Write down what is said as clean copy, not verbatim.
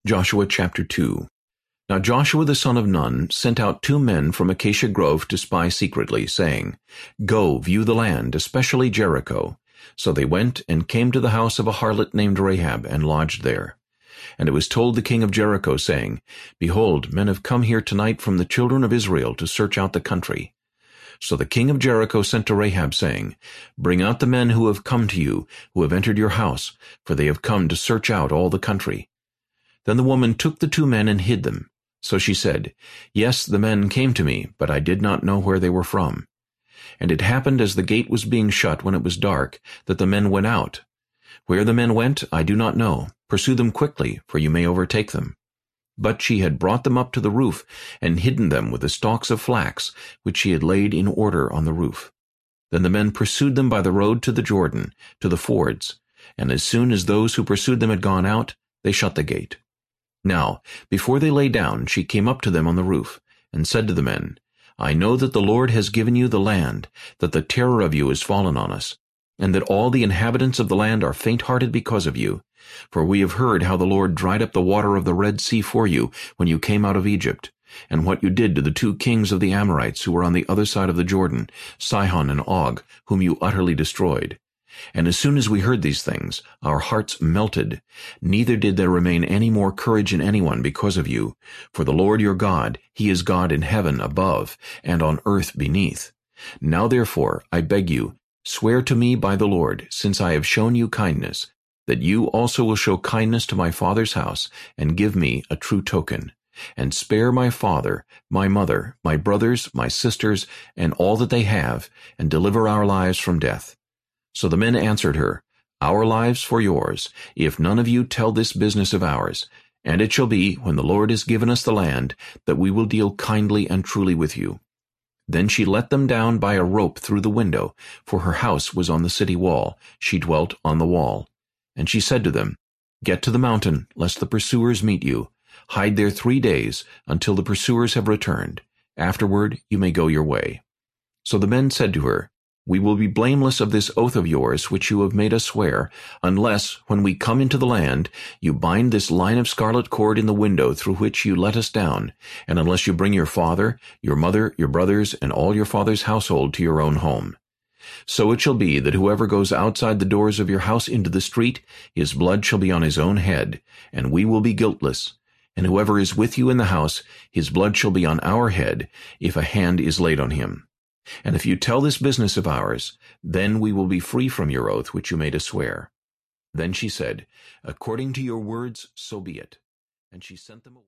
Joshua chapter 2. Now Joshua the son of Nun sent out 2 men from Acacia Grove to spy secretly, saying, Go, view the land, especially Jericho. So they went and came to the house of a harlot named Rahab, and lodged there. And it was told the king of Jericho, saying, Behold, men have come here tonight from the children of Israel to search out the country. So the king of Jericho sent to Rahab, saying, Bring out the men who have come to you, who have entered your house, for they have come to search out all the country. Then the woman took the 2 men and hid them. So she said, Yes, the men came to me, but I did not know where they were from. And it happened as the gate was being shut when it was dark, that the men went out. Where the men went, I do not know. Pursue them quickly, for you may overtake them. But she had brought them up to the roof, and hidden them with the stalks of flax, which she had laid in order on the roof. Then the men pursued them by the road to the Jordan, to the fords. And as soon as those who pursued them had gone out, they shut the gate. Now, before they lay down, she came up to them on the roof, and said to the men, I know that the Lord has given you the land, that the terror of you is fallen on us, and that all the inhabitants of the land are faint-hearted because of you. For we have heard how the Lord dried up the water of the Red Sea for you when you came out of Egypt, and what you did to the 2 kings of the Amorites who were on the other side of the Jordan, Sihon and Og, whom you utterly destroyed. And as soon as we heard these things, our hearts melted, neither did there remain any more courage in anyone because of you. For the Lord your God, He is God in heaven above, and on earth beneath. Now therefore, I beg you, swear to me by the Lord, since I have shown you kindness, that you also will show kindness to my father's house, and give me a true token. And spare my father, my mother, my brothers, my sisters, and all that they have, and deliver our lives from death. So the men answered her, Our lives for yours, if none of you tell this business of ours. And it shall be, when the Lord has given us the land, that we will deal kindly and truly with you. Then she let them down by a rope through the window, for her house was on the city wall. She dwelt on the wall. And she said to them, Get to the mountain, lest the pursuers meet you. Hide there 3 days, until the pursuers have returned. Afterward you may go your way. So the men said to her, We will be blameless of this oath of yours which you have made us swear, unless, when we come into the land, you bind this line of scarlet cord in the window through which you let us down, and unless you bring your father, your mother, your brothers, and all your father's household to your own home. So it shall be that whoever goes outside the doors of your house into the street, his blood shall be on his own head, and we will be guiltless. And whoever is with you in the house, his blood shall be on our head, if a hand is laid on him. And if you tell this business of ours, then we will be free from your oath which you made us swear. Then she said, According to your words, so be it. And she sent them away.